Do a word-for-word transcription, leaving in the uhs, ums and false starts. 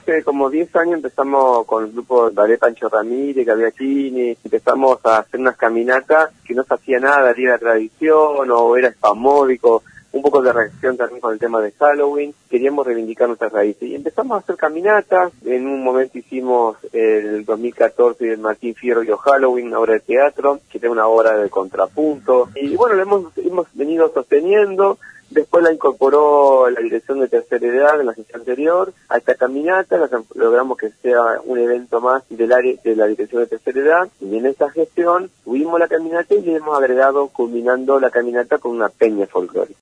Hace como diez años empezamos con el grupo Ballet Pancho Ramírez, Gaviachini, empezamos a hacer unas caminatas que no se hacía nada, era tradición o era espasmódico, un poco de reacción también con el tema de Halloween, queríamos reivindicar nuestras raíces y empezamos a hacer caminatas. En un momento hicimos el dos mil catorce el Martín Fierro y los Halloween, una obra de teatro, que es una obra de contrapunto, y bueno, lo hemos, hemos venido sosteniendo. Después la incorporó la Dirección de Tercera Edad en la sesión anterior a esta caminata, la, logramos que sea un evento más del área de la Dirección de Tercera Edad, y en esa gestión tuvimos la caminata y le hemos agregado, culminando la caminata con una peña folclórica.